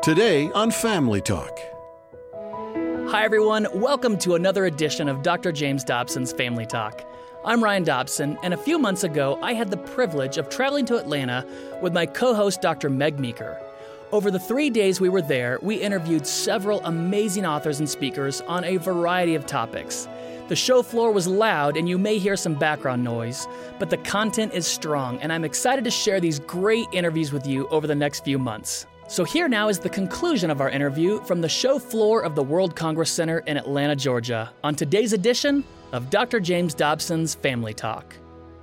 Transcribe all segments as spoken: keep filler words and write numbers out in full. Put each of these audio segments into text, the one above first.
Today on Family Talk. Hi, everyone. Welcome to another edition of Doctor James Dobson's Family Talk. I'm Ryan Dobson, and a few months ago, I had the privilege of traveling to Atlanta with my co-host, Doctor Meg Meeker. Over the three days we were there, we interviewed several amazing authors and speakers on a variety of topics. The show floor was loud, and you may hear some background noise, but the content is strong, and I'm excited to share these great interviews with you over the next few months. So here now is the conclusion of our interview from the show floor of the World Congress Center in Atlanta, Georgia, on today's edition of Doctor James Dobson's Family Talk.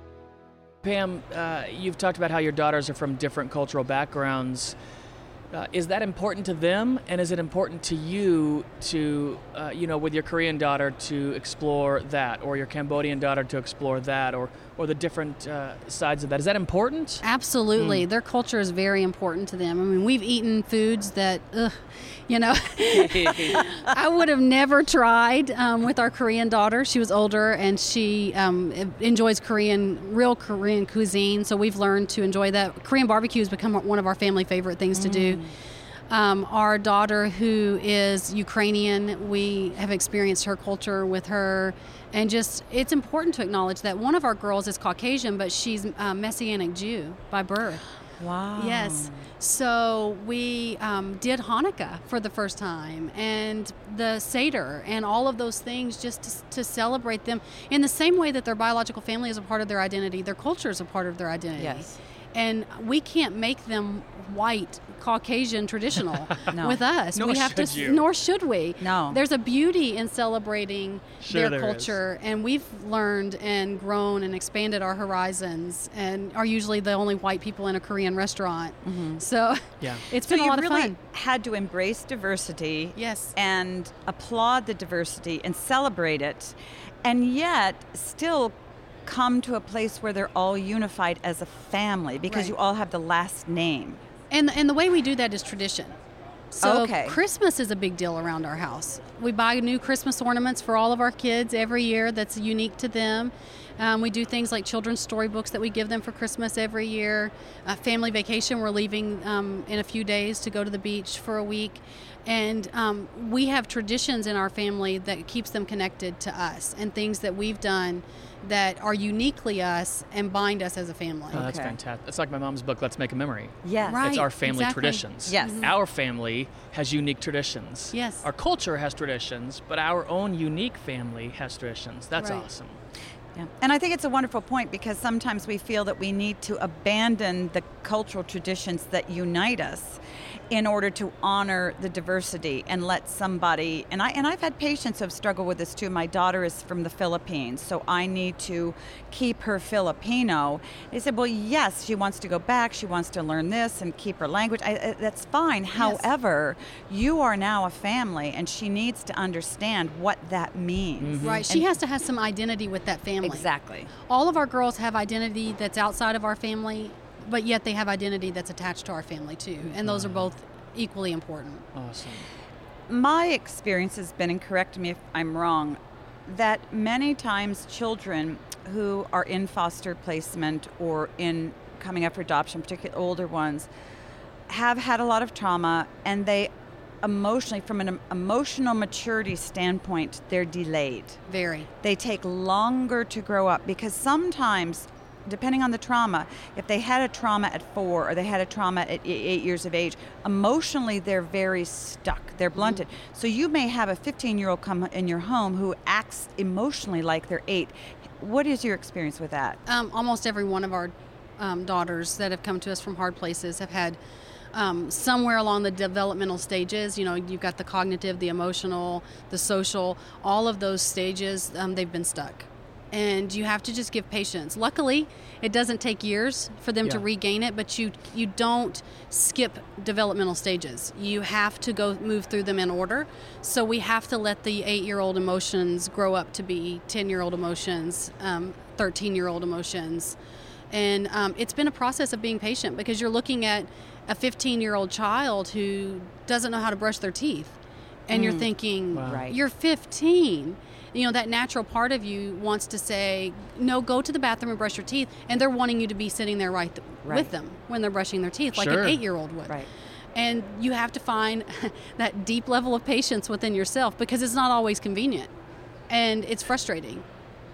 Pam, uh, you've talked about how your daughters are from different cultural backgrounds. Uh, is that important to them, and is it important to you to, uh, you know, with your Korean daughter to explore that, or your Cambodian daughter to explore that, or or the different uh, sides of that? Is that important? Absolutely. Mm. Their culture is very important to them. I mean, we've eaten foods that, ugh, you know, I would have never tried um, with our Korean daughter. She was older, and she um, enjoys Korean, real Korean cuisine, so we've learned to enjoy that. Korean barbecue has become one of our family favorite things mm. to do. Um, our daughter, who is Ukrainian, we have experienced her culture with her, and just it's important to acknowledge that one of our girls is Caucasian, but she's a Messianic Jew by birth. Wow. Yes. So we um, did Hanukkah for the first time, and the Seder, and all of those things, just to, to celebrate them in the same way that their biological family is a part of their identity, their culture is a part of their identity. Yes. And we can't make them white, Caucasian, traditional no. with us. Nor we have should to, you. Nor should we. No. There's a beauty in celebrating Sure their there culture, and we've learned and grown and expanded our horizons, and are usually the only white people in a Korean restaurant. Mm-hmm. So Yeah. it's So been a you lot really of fun. had to embrace diversity Yes. and applaud the diversity and celebrate it, and yet still come to a place where they're all unified as a family because Right. you all have the last name. And and the way we do that is tradition. So Okay. Christmas is a big deal around our house. We buy new Christmas ornaments for all of our kids every year that's unique to them. Um, we do things like children's storybooks that we give them for Christmas every year. Uh, family vacation, we're leaving um, in a few days to go to the beach for a week. And um, we have traditions in our family that keeps them connected to us, and things that we've done that are uniquely us and bind us as a family. Oh, that's Okay. fantastic. That's like my mom's book, Let's Make a Memory. Yes. Right. It's our family exactly. traditions. Yes. Mhm. Our family has unique traditions. Yes. Our culture has traditions, but our own unique family has traditions. That's Right. awesome. Yeah. And I think it's a wonderful point because sometimes we feel that we need to abandon the cultural traditions that unite us in order to honor the diversity and let somebody, and I and I've had patients who have struggled with this too. My daughter is from the Philippines, so I need to keep her Filipino. They said, well, yes, she wants to go back, she wants to learn this and keep her language. I, I, that's fine. However, you are now a family, and she needs to understand what that means. Mm-hmm. Right. She And- has to have some identity with that family. Exactly. All of our girls have identity that's outside of our family, but yet they have identity that's attached to our family too. And those are both equally important. Awesome. My experience has been, and correct me if I'm wrong, that many times children who are in foster placement or in coming up for adoption, particularly older ones, have had a lot of trauma, and they emotionally, from an emotional maturity standpoint, they're delayed. Very. They take longer to grow up because sometimes, depending on the trauma, if they had a trauma at four or they had a trauma at eight years of age, emotionally they're very stuck. They're blunted. Mm-hmm. So you may have a fifteen-year-old come in your home who acts emotionally like they're eight. What is your experience with that? Um, almost every one of our um, daughters that have come to us from hard places have had um, somewhere along the developmental stages. You know, you've got the cognitive, the emotional, the social, all of those stages, um, they've been stuck. And you have to just give patience. Luckily, it doesn't take years for them to Yeah. regain it, but you you don't skip developmental stages. You have to go move through them in order. So we have to let the eight-year-old emotions grow up to be ten-year-old emotions, um, thirteen-year-old emotions. And um, it's been a process of being patient because you're looking at a fifteen-year-old child who doesn't know how to brush their teeth. And Mm. you're thinking, Wow. Right. you're fifteen. You know, that natural part of you wants to say, no, go to the bathroom and brush your teeth. And they're wanting you to be sitting there right, th- Right. with them when they're brushing their teeth, like Sure. an eight-year-old would. Right. And you have to find that deep level of patience within yourself because it's not always convenient and it's frustrating.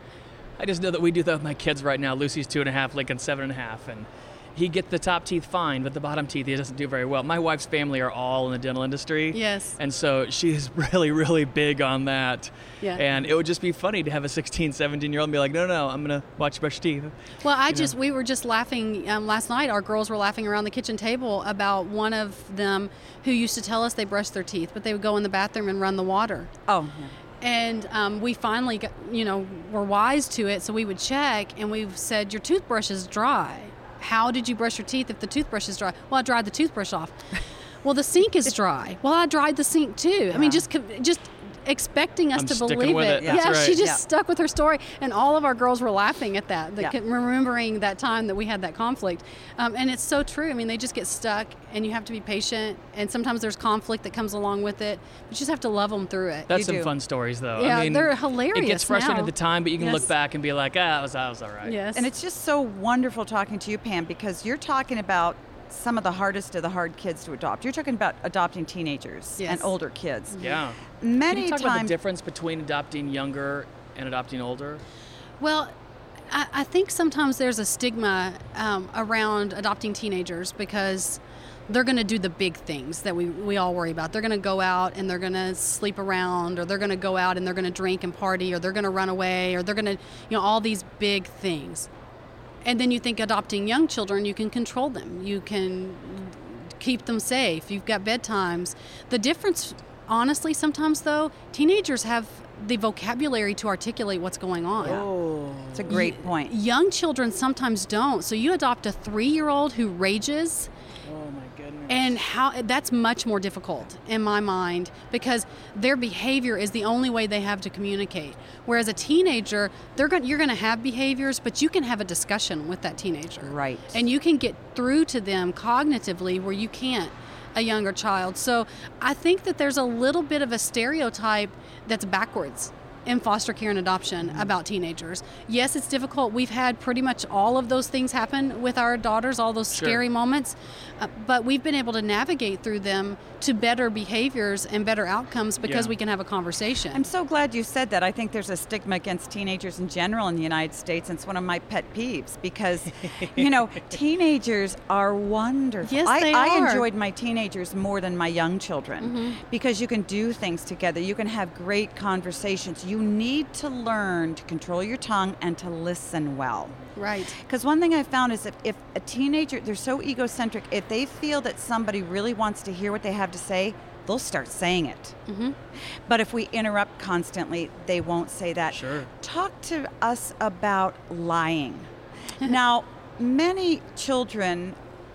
I just know that we do that with my kids right now. Lucy's two and a half, Lincoln's seven and a half, and he gets the top teeth fine, but the bottom teeth he doesn't do very well. My wife's family are all in the dental industry. Yes. And so she's really, really big on that. Yeah. And it would just be funny to have a sixteen, seventeen-year-old and be like, no, no, I'm going to watch you brush your teeth. Well, I You just, know? we were just laughing um, last night. Our girls were laughing around the kitchen table about one of them who used to tell us they brushed their teeth, but they would go in the bathroom and run the water. Oh, yeah. And um, we finally, got, you know, were wise to it, so we would check, and we said, your toothbrush is dry. How did you brush your teeth if the toothbrush is dry? Well, I dried the toothbrush off. Well, the sink is dry. Well, I dried the sink too. I mean, just just expecting us I'm to sticking believe with it. it. That's Yeah, right. she just Yeah. stuck with her story, and all of our girls were laughing at that, that Yeah. kept remembering that time that we had that conflict. Um, and it's so true. I mean, they just get stuck, and you have to be patient, and sometimes there's conflict that comes along with it, but you just have to love them through it. That's You some do. fun stories, though. Yeah, I mean, they're hilarious It gets frustrating now. at the time, but you can Yes. look back and be like, ah, that was, that was all right. Yes. And it's just so wonderful talking to you, Pam, because you're talking about some of the hardest of the hard kids to adopt. You're talking about adopting teenagers Yes. and older kids. Yeah. Many Can you talk about the times. difference between adopting younger and adopting older? Well, I, I think sometimes there's a stigma um, around adopting teenagers because they're going to do the big things that we, we all worry about. They're going to go out and they're going to sleep around, or they're going to go out and they're going to drink and party, or they're going to run away, or they're going to, you know, all these big things. And then you think adopting young children, you can control them. You can keep them safe. You've got bedtimes. The difference, honestly, sometimes though, teenagers have the vocabulary to articulate what's going on. Oh. It's a great point. Young children sometimes don't. So you adopt a three-year-old who rages, Oh, my goodness. and how that's much more difficult in my mind because their behavior is the only way they have to communicate. Whereas a teenager, they're going you're going to have behaviors, but you can have a discussion with that teenager. Right. And you can get through to them cognitively where you can't a younger child. So I think that there's a little bit of a stereotype that's backwards in foster care and adoption about teenagers. Yes, it's difficult. We've had pretty much all of those things happen with our daughters, all those Sure. scary moments, uh, but we've been able to navigate through them to better behaviors and better outcomes because Yeah. we can have a conversation. I'm so glad you said that. I think there's a stigma against teenagers in general in the United States, and it's one of my pet peeves because, you know, teenagers are wonderful. Yes, I, they I are. enjoyed my teenagers more than my young children Mm-hmm. because you can do things together. You can have great conversations. You need to learn to control your tongue and to listen well. Right. Because one thing I found is if, if a teenager, they're so egocentric, if they feel that somebody really wants to hear what they have to say, they'll start saying it. Mm-hmm. But if we interrupt constantly, they won't say that. Sure. Talk to us about lying. Now, many children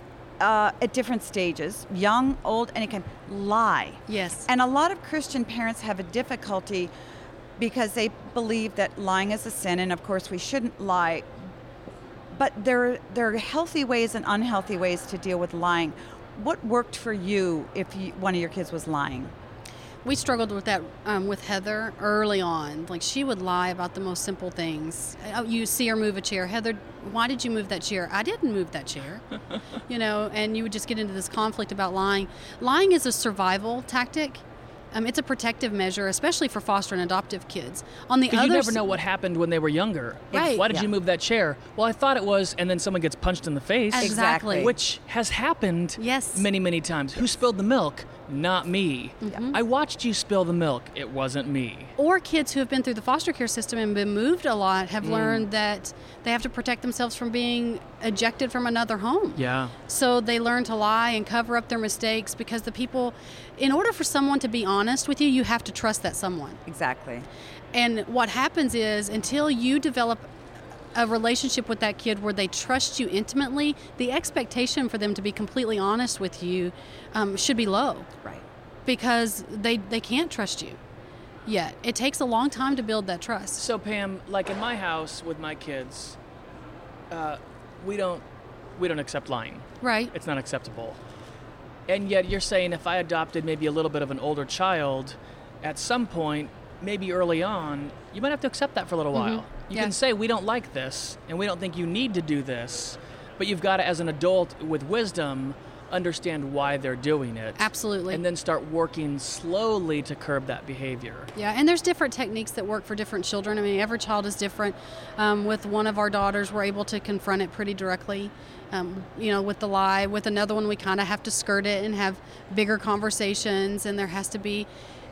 uh, at different stages, young, old, any kind, lie. Yes. And a lot of Christian parents have a difficulty because they believe that lying is a sin, and of course we shouldn't lie. But there, there are healthy ways and unhealthy ways to deal with lying. What worked for you if you, one of your kids was lying? We struggled with that um, with Heather early on. Like, she would lie about the most simple things. Uh, You see her move a chair. Heather, why did you move that chair? I didn't move that chair. You know, and you would just get into this conflict about lying. Lying is a survival tactic. Um, it's a protective measure, especially for foster and adoptive kids. On the Because other you never s- know what happened when they were younger. Like, Right. why did Yeah. you move that chair? Well, I thought it was, and then someone gets punched in the face. Exactly. Which has happened Yes. many, many times. Who spilled the milk? Not me. I watched you spill the milk. It wasn't me. Or kids who have been through the foster care system and been moved a lot have learned that they have to protect themselves from being ejected from another home. Yeah. So they learn to lie and cover up their mistakes because the people, in order for someone to be honest with you, you have to trust that someone. Exactly. And what happens is until you develop a relationship with that kid where they trust you intimately, the expectation for them to be completely honest with you um, should be low Right. because they, they can't trust you yet. It takes a long time to build that trust. So Pam, like in my house with my kids, uh, we don't we don't accept lying. Right. It's not acceptable. And yet you're saying if I adopted maybe a little bit of an older child, at some point, maybe early on, you might have to accept that for a little while. You Yeah. can say we don't like this and we don't think you need to do this, but you've got to, as an adult with wisdom, understand why they're doing it. Absolutely. And then start working slowly to curb that behavior. Yeah, and there's different techniques that work for different children. I mean, every child is different. Um, with one of our daughters, we're able to confront it pretty directly. Um, you know, with the lie. With another one, we kind of have to skirt it and have bigger conversations, and there has to be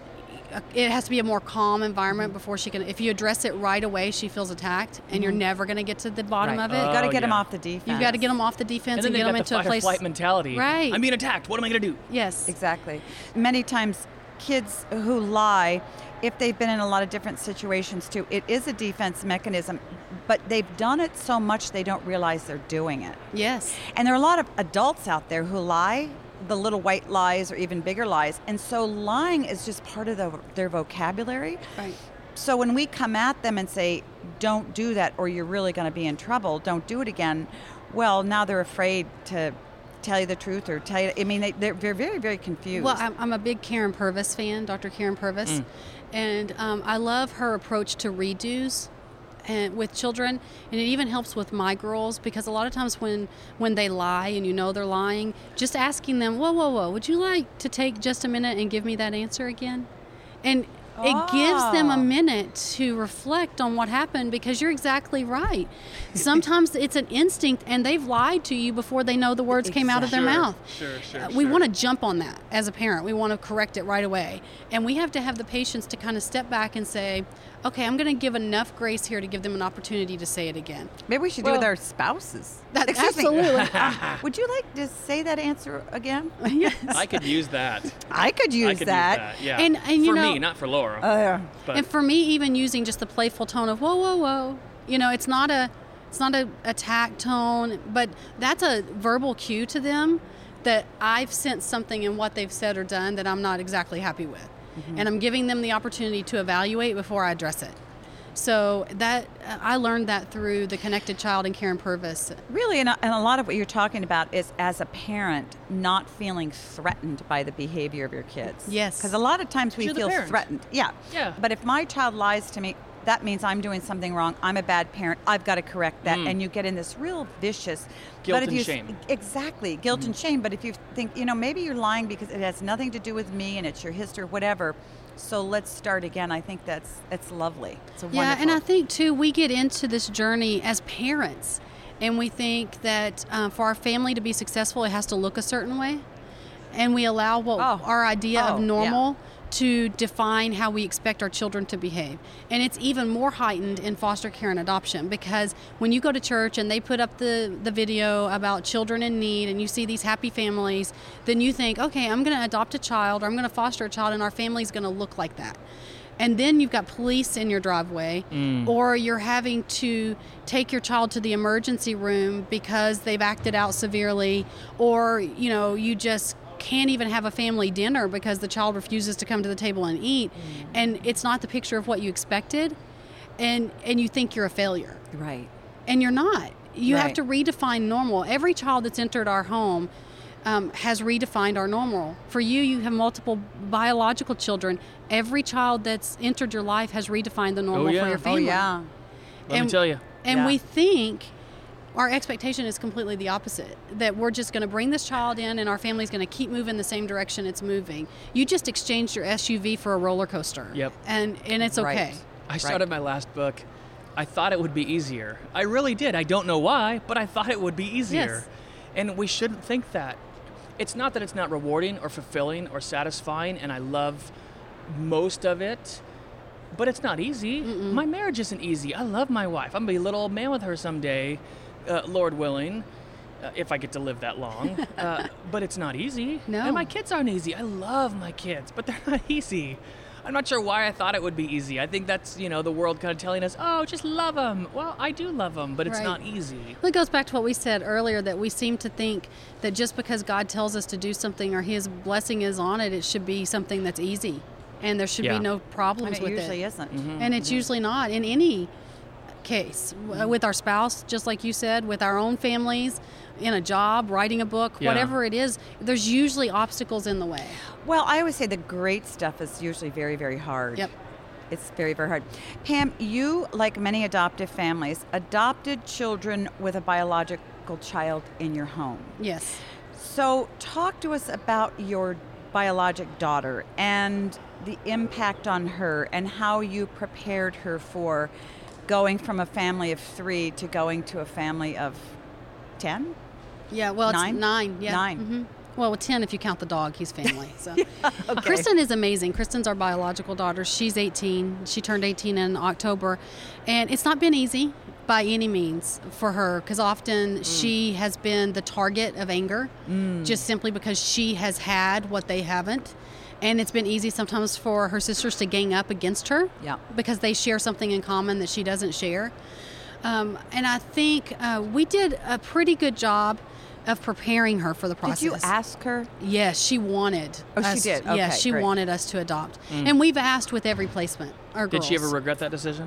it has to be a more calm environment before she can. If you address it right away, she feels attacked, and mm-hmm. you're never going to get to the bottom right. of it. Oh, you got to get yeah. them off the defense. You've got to get them off the defense and, and, then get them got into the a place. fight or flight mentality. Right. I'm being attacked. What am I going to do? Yes. Exactly. Many times, kids who lie, if they've been in a lot of different situations too, it is a defense mechanism, but they've done it so much they don't realize they're doing it. Yes. And there are a lot of adults out there who lie, the little white lies or even bigger lies. And so lying is just part of the, their vocabulary. Right. So when we come at them and say, don't do that or you're really going to be in trouble, don't do it again, well, now they're afraid to tell you the truth or tell you, I mean, they, they're, they're very, very confused. Well, I'm, I'm a big Karen Purvis fan, Doctor Karen Purvis. Mm. And um, I love her approach to redos. And with children, and it even helps with my girls, because a lot of times when when they lie and you know they're lying, just asking them, whoa, whoa, whoa, would you like to take just a minute and give me that answer again? And oh. it gives them a minute to reflect on what happened, because you're exactly right. Sometimes it's an instinct, and they've lied to you before they know the words exactly. came out of their sure. mouth. Sure, sure, uh, we sure. want to jump on that as a parent. We want to correct it right away. And we have to have the patience to kind of step back and say, okay, I'm going to give enough grace here to give them an opportunity to say it again. Maybe we should well, do it with our spouses. That, Excuse absolutely. Me. um, would you like to say that answer again? Yes. I could use that. I could use I could that. use that. Yeah. And, and you for know, me, not for Laura. Uh, but. And for me, even using just the playful tone of whoa, whoa, whoa. You know, it's not a it's not a attack tone, but that's a verbal cue to them that I've sensed something in what they've said or done that I'm not exactly happy with. Mm-hmm. And I'm giving them the opportunity to evaluate before I address it. So that I learned that through the Connected Child and Karen Purvis. Really, and a, and a lot of what you're talking about is, as a parent, not feeling threatened by the behavior of your kids. Yes. Because a lot of times we You're the feel parent. threatened. Yeah. Yeah. But if my child lies to me, that means I'm doing something wrong. I'm a bad parent. I've got to correct that. Mm. And you get in this real vicious Guilt but if and you, shame. Exactly, guilt mm. and shame. But if you think, you know, maybe you're lying because it has nothing to do with me and it's your history, whatever. So let's start again. I think that's it's lovely. It's a yeah, wonderful. and I think too we get into this journey as parents, and we think that uh, for our family to be successful, it has to look a certain way, and we allow what Oh. our idea Oh, of normal to define how we expect our children to behave. And it's even more heightened in foster care and adoption, because when you go to church and they put up the, the video about children in need and you see these happy families, then you think, okay, I'm going to adopt a child or I'm going to foster a child and our family's going to look like that. And then you've got police in your driveway, Mm. or you're having to take your child to the emergency room because they've acted out severely, or, you know, you just can't even have a family dinner because the child refuses to come to the table and eat, mm. and it's not the picture of what you expected, and and you think you're a failure. Right. And you're not. You Right. have to redefine normal. Every child that's entered our home um, has redefined our normal. For you, you have multiple biological children. Every child that's entered your life has redefined the normal Oh, yeah. for your Oh family. yeah. Let and- me tell you. And Yeah. we think our expectation is completely the opposite, that we're just going to bring this child in and our family's going to keep moving the same direction it's moving. You just exchanged your S U V for a roller coaster. Yep. And and it's okay. Right. I started my last book. I thought it would be easier. I really did. I don't know why, but I thought it would be easier. Yes. And we shouldn't think that. It's not that it's not rewarding or fulfilling or satisfying, and I love most of it, but it's not easy. Mm-mm. My marriage isn't easy. I love my wife. I'm going to be a little old man with her someday, uh, Lord willing, uh, if I get to live that long. uh, but it's not easy. No. And my kids aren't easy. I love my kids, but they're not easy. I'm not sure why I thought it would be easy. I think that's, you know, the world kind of telling us, oh, just love them. Well, I do love them, but it's Right. not easy. Well, it goes back to what we said earlier, that we seem to think that just because God tells us to do something or his blessing is on it, it should be something that's easy. And there should Yeah. be no And problems it with usually it. isn't. Mm-hmm. And it's usually not in any case. W With our spouse, just like you said, with our own families, in a job, writing a book, Yeah. whatever it is, there's usually obstacles in the way. Well, I always say the great stuff is usually very, very hard. Yep. It's very, very hard. Pam, you, like many adoptive families, adopted children with a biological child in your home. Yes. So talk to us about your biologic daughter and the impact on her and how you prepared her for going from a family of three to going to a family of ten? Yeah, well, Nine? it's nine. Yeah. Nine. Mm-hmm. Well, ten if you count the dog. He's family. So, yeah, okay. Kristen is amazing. Kristen's our biological daughter. She's eighteen. She turned eighteen in October, and it's not been easy by any means for her, because often mm. she has been the target of anger, mm. just simply because she has had what they haven't. And it's been easy sometimes for her sisters to gang up against her, yeah. because they share something in common that she doesn't share. Um, and I think uh, we did a pretty good job of preparing her for the process. Did you ask her? Yes, she wanted. Oh, us, she did? Okay, yeah, she great. wanted us to adopt. Mm. And we've asked with every placement, our girls. Did she ever regret that decision?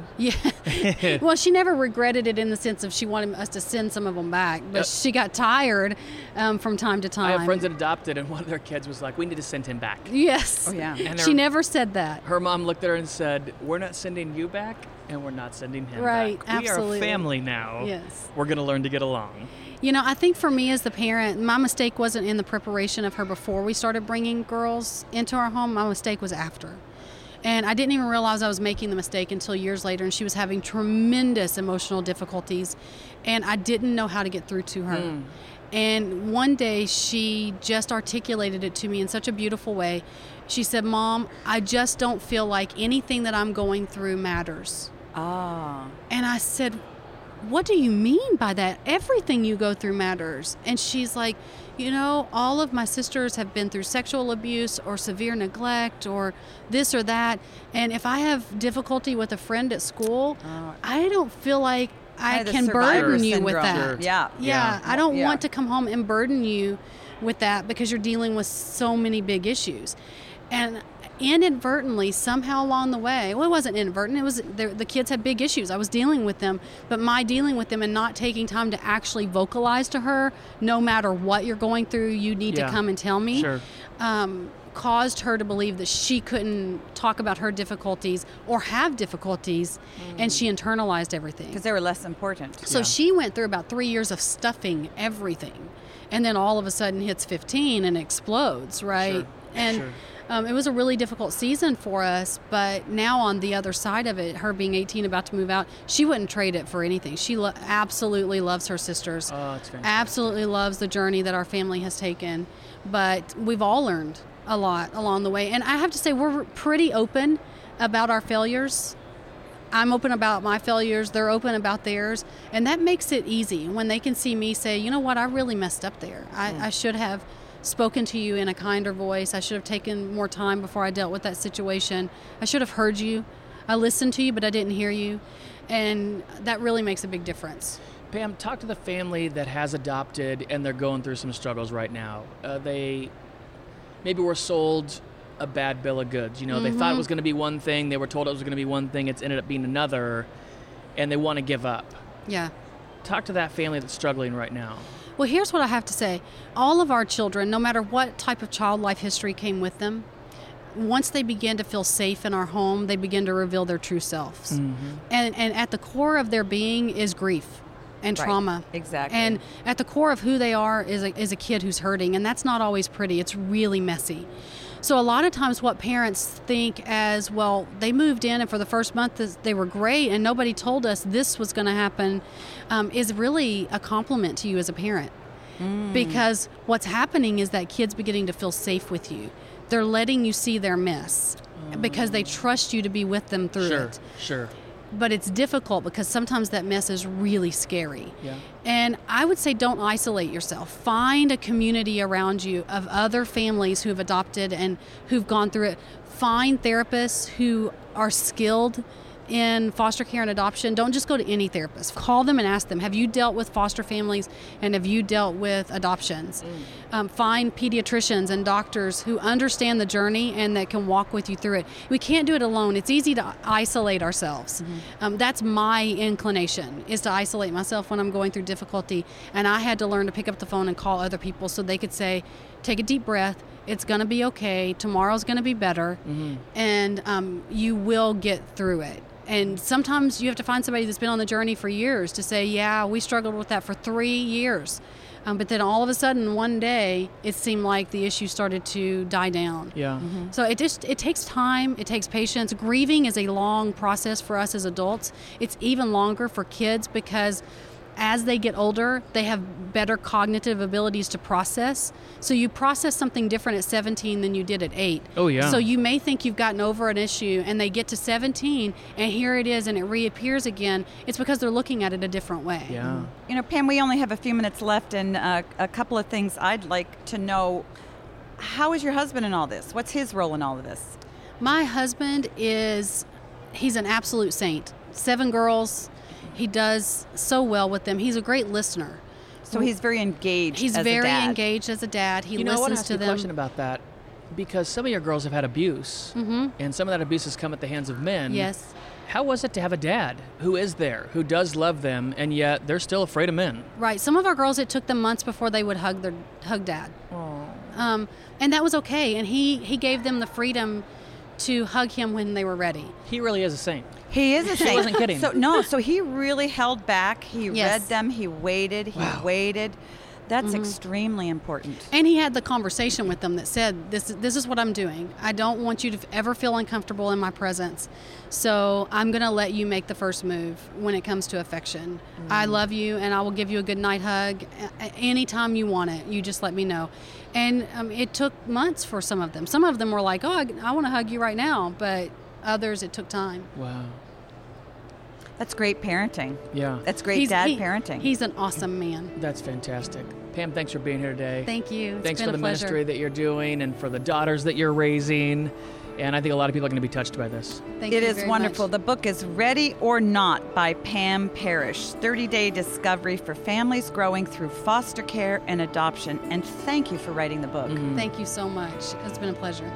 Yeah. Well, she never regretted it in the sense of she wanted us to send some of them back, but yep. she got tired um, from time to time. I have friends that adopted, and one of their kids was like, we need to send him back. Yes. Oh, yeah. And she her, never said that. Her mom looked at her and said, we're not sending you back, and we're not sending him right, back. We absolutely. are a family now. Yes. We're going to learn to get along. You know, I think for me as the parent, my mistake wasn't in the preparation of her before we started bringing girls into our home. My mistake was after. And I didn't even realize I was making the mistake until years later, and she was having tremendous emotional difficulties, and I didn't know how to get through to her. Mm. And one day she just articulated it to me in such a beautiful way. She said, Mom, I just don't feel like anything that I'm going through matters. Ah. And I said, what do you mean by that? Everything you go through matters. And she's like, you know, all of my sisters have been through sexual abuse or severe neglect or this or that. And if I have difficulty with a friend at school, uh, I don't feel like I can burden you with that. Sure. Yeah. Yeah. I don't yeah. want to come home and burden you with that because you're dealing with so many big issues. And inadvertently, somehow along the way, well, it wasn't inadvertent, it was the, the kids had big issues. I was dealing with them, but my dealing with them and not taking time to actually vocalize to her, no matter what you're going through, you need yeah. to come and tell me, sure. um, caused her to believe that she couldn't talk about her difficulties or have difficulties, mm. and she internalized everything. Because they were less important. So yeah. she went through about three years of stuffing everything, and then all of a sudden hits fifteen and explodes, right? Sure. And sure. Um, it was a really difficult season for us, but now on the other side of it, her being eighteen, about to move out, she wouldn't trade it for anything. She lo- absolutely loves her sisters. Oh, that's fantastic. Absolutely loves the journey that our family has taken. But we've all learned a lot along the way. And I have to say, we're pretty open about our failures. I'm open about my failures. They're open about theirs. And that makes it easy when they can see me say, you know what, I really messed up there. I, mm. I should have spoken to you in a kinder voice. I should have taken more time before I dealt with that situation. I should have heard you. I listened to you, but I didn't hear you. And that really makes a big difference. Pam, talk to the family that has adopted and they're going through some struggles right now. Uh, they maybe were sold a bad bill of goods. You know, mm-hmm. they thought it was going to be one thing. They were told it was going to be one thing. It's ended up being another, and they want to give up. Yeah. Talk to that family that's struggling right now. Well, here's what I have to say. All of our children, no matter what type of child life history came with them, once they begin to feel safe in our home, they begin to reveal their true selves. Mm-hmm. And and at the core of their being is grief and right. trauma. Exactly. And at the core of who they are is a, is a kid who's hurting, and that's not always pretty. It's really messy. So a lot of times what parents think as, well, they moved in and for the first month they were great and nobody told us this was going to happen, um, is really a compliment to you as a parent. Mm. Because what's happening is that kid's beginning to feel safe with you. They're letting you see their mess mm. because they trust you to be with them through sure, it. Sure, sure. But it's difficult because sometimes that mess is really scary. Yeah. And I would say don't isolate yourself. Find a community around you of other families who have adopted and who've gone through it. Find therapists who are skilled in foster care and adoption. Don't just go to any therapist. Call them and ask them, have you dealt with foster families and have you dealt with adoptions? Mm. Um, find pediatricians and doctors who understand the journey and that can walk with you through it. We can't do it alone. It's easy to isolate ourselves. Mm-hmm. Um, that's my inclination, is to isolate myself when I'm going through difficulty. And I had to learn to pick up the phone and call other people so they could say, take a deep breath. It's going to be okay. Tomorrow's going to be better. Mm-hmm. And um, you will get through it. And sometimes you have to find somebody that's been on the journey for years to say, yeah, we struggled with that for three years. Um, but then all of a sudden, one day, it seemed like the issue started to die down. Yeah. Mm-hmm. So it just it takes time. It takes patience. Grieving is a long process for us as adults. It's even longer for kids because as they get older, they have better cognitive abilities to process. So you process something different at seventeen than you did at eight. Oh, yeah. So you may think you've gotten over an issue, and they get to seventeen, and here it is, and it reappears again. It's because they're looking at it a different way. Yeah. You know, Pam, we only have a few minutes left, and uh, a couple of things I'd like to know. How is your husband in all this? What's his role in all of this? My husband is, he's an absolute saint. Seven girls. He does so well with them. He's a great listener. So he's very engaged He's as very a dad. engaged as a dad. He You know, I want to listens ask to you a them. question about that, because some of your girls have had abuse, Mm-hmm. and some of that abuse has come at the hands of men. Yes. How was it to have a dad who is there, who does love them, and yet they're still afraid of men? Right. Some of our girls, it took them months before they would hug their hug dad. Oh. Um, and that was okay. And he, he gave them the freedom to hug him when they were ready. He really is a saint. He is a saint. wasn't kidding. So no, so he really held back. He Yes. read them. He waited. He Wow. waited. That's Mm-hmm. extremely important. And he had the conversation with them that said, this, this is what I'm doing. I don't want you to ever feel uncomfortable in my presence. So I'm going to let you make the first move when it comes to affection. Mm-hmm. I love you, and I will give you a good night hug a- anytime you want it. You just let me know. And um, it took months for some of them. Some of them were like, oh, I, I want to hug you right now. But others, it took time. Wow. That's great parenting. Yeah. That's great He's- dad he- parenting. He's an awesome man. That's fantastic. Pam, thanks for being here today. Thank you. It's Thanks been for the a pleasure. ministry that you're doing and for the daughters that you're raising. And I think a lot of people are going to be touched by this. Thank It you is very wonderful. much. The book is Ready or Not by Pam Parrish, thirty-day discovery for families growing through foster care and adoption. And thank you for writing the book. Mm-hmm. Thank you so much. It's been a pleasure.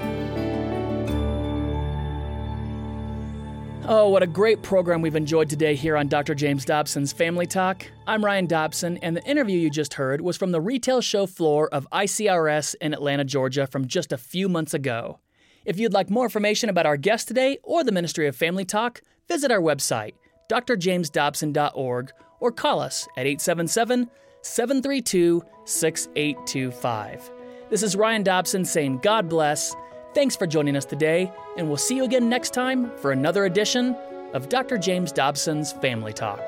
Oh, what a great program we've enjoyed today here on Doctor James Dobson's Family Talk. I'm Ryan Dobson, and the interview you just heard was from the retail show floor of I C R S in Atlanta, Georgia from just a few months ago. If you'd like more information about our guest today or the Ministry of Family Talk, visit our website, d r james dobson dot org, or call us at eight seven seven, seven three two, six eight two five. This is Ryan Dobson saying God bless. Thanks for joining us today, and we'll see you again next time for another edition of Doctor James Dobson's Family Talk.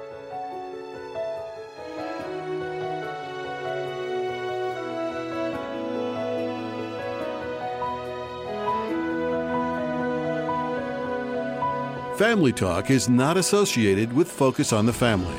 Family Talk is not associated with Focus on the Family.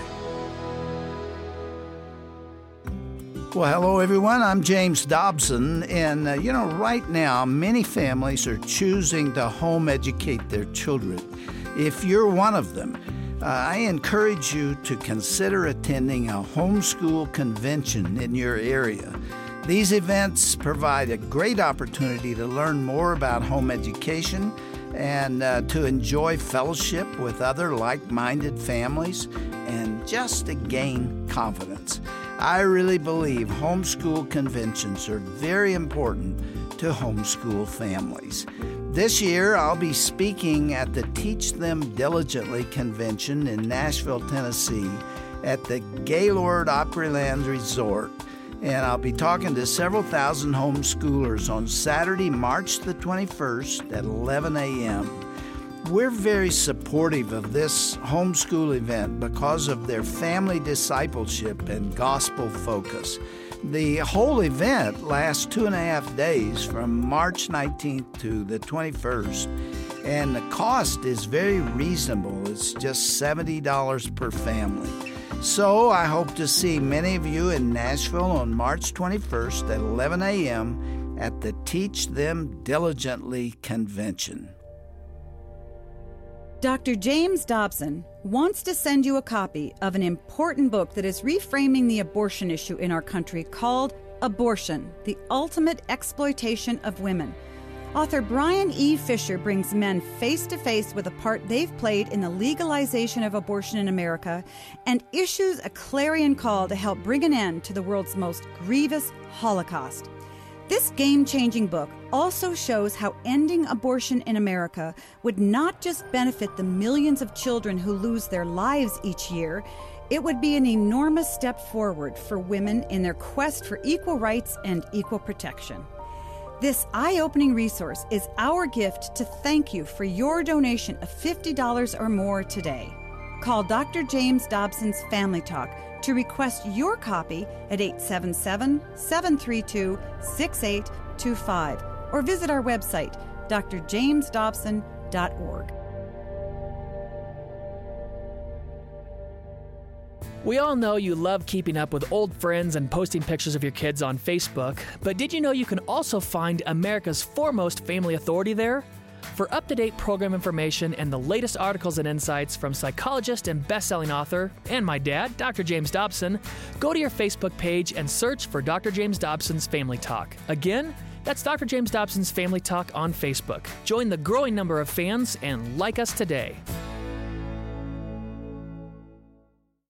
Well, hello, everyone. I'm James Dobson. And, uh, you know, right now, many families are choosing to home educate their children. If you're one of them, uh, I encourage you to consider attending a homeschool convention in your area. These events provide a great opportunity to learn more about home education and uh, to enjoy fellowship with other like-minded families and just to gain confidence. I really believe homeschool conventions are very important to homeschool families. This year, I'll be speaking at the Teach Them Diligently Convention in Nashville, Tennessee at the Gaylord Opryland Resort. And I'll be talking to several thousand homeschoolers on Saturday, March the twenty-first at eleven a.m. We're very supportive of this homeschool event because of their family discipleship and gospel focus. The whole event lasts two and a half days from March nineteenth to the twenty-first, and the cost is very reasonable. It's just seventy dollars per family. So I hope to see many of you in Nashville on March twenty-first at eleven a.m. at the Teach Them Diligently Convention. Doctor James Dobson wants to send you a copy of an important book that is reframing the abortion issue in our country called Abortion: The Ultimate Exploitation of Women. Author Brian E. Fisher brings men face to face with the part they've played in the legalization of abortion in America and issues a clarion call to help bring an end to the world's most grievous Holocaust. This game-changing book also shows how ending abortion in America would not just benefit the millions of children who lose their lives each year, It would be an enormous step forward for women in their quest for equal rights and equal protection. This eye-opening resource is our gift to thank you for your donation of fifty dollars or more today. Call Doctor James Dobson's Family Talk to request your copy at eight seven seven, seven three two, six eight two five or visit our website, d r james dobson dot org. We all know you love keeping up with old friends and posting pictures of your kids on Facebook, but did you know you can also find America's foremost family authority there? For up-to-date program information and the latest articles and insights from psychologist and best-selling author, and my dad, Doctor James Dobson, go to your Facebook page and search for Doctor James Dobson's Family Talk. Again, that's Doctor James Dobson's Family Talk on Facebook. Join the growing number of fans and like us today.